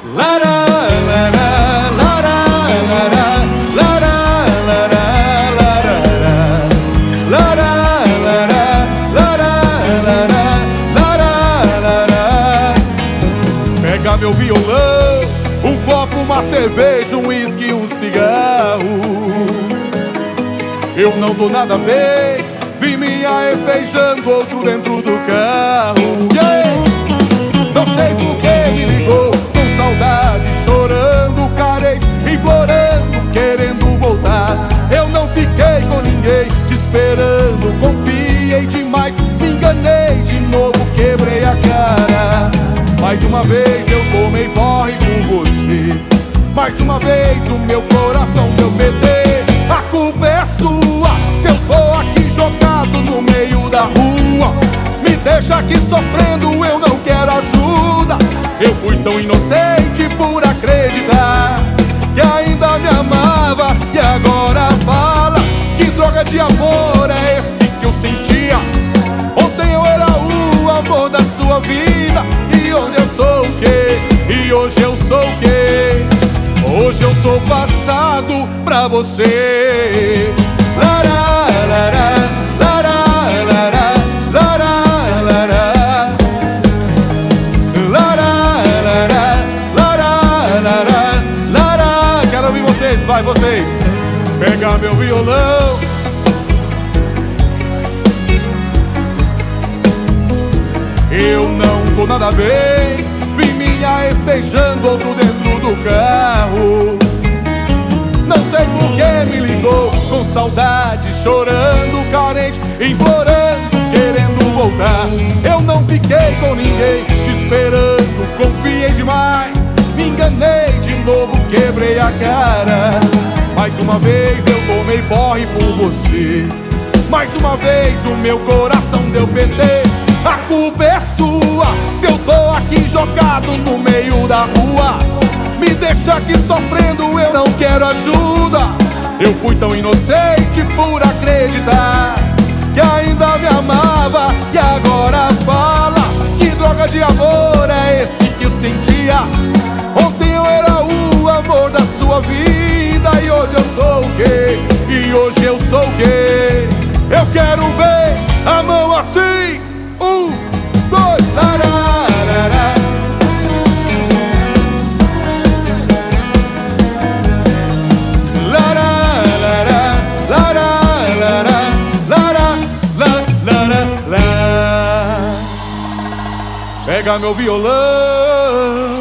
Lara, lara, lara, lara, lara, lara, lara, lara, lara, lara, lara. Pega meu violão, um copo, uma cerveja, um uísque, um cigarro. Eu não tô nada bem, vi minha ex beijando outro dentro do carro. Yeah! Não sei por que me ligou, com saudade, chorando, carente, implorando, querendo voltar. Eu não fiquei com ninguém, te esperando, confiei demais, me enganei de novo, quebrei a cara. Mais uma vez eu tomei porre com você, mais uma vez o meu coração deu PT. A culpa é sua, se eu tô aqui jogado no meio da rua. Me deixa aqui sofrendo, eu não quero ajuda. Eu fui tão inocente por acreditar que ainda me amava, e agora fala que droga de amor é esse que eu sentia. Ontem eu era o amor da sua vida, e hoje eu sou o quê? E hoje eu sou o quê? Hoje eu sou passado pra você. Lara, lara, lara, lara, lara, lara, lara, lara, lara, lara. Quero ouvir vocês, vai vocês. Pega meu violão. Eu não tô nada bem, vi minha ex beijando outro dentro do carro. Não sei por que me ligou, com saudade, chorando, carente, implorando, querendo voltar. Eu não fiquei com ninguém, te esperando, confiei demais, me enganei de novo, quebrei a cara. Mais uma vez eu tomei porre por você, mais uma vez o meu coração deu PT. A culpa é sua, se eu tô aqui jogado no meio da rua. Me deixa aqui sofrendo, eu não quero ajuda. Eu fui tão inocente por acreditar que ainda me amava, e agora fala que droga de amor é esse que eu sentia. Ontem eu era o amor da sua vida, e hoje eu sou o quê? E hoje eu sou o quê? Eu quero ver a mão assim. 1, 2, lararara. Lararara, lararara, lararara. Pega meu violão.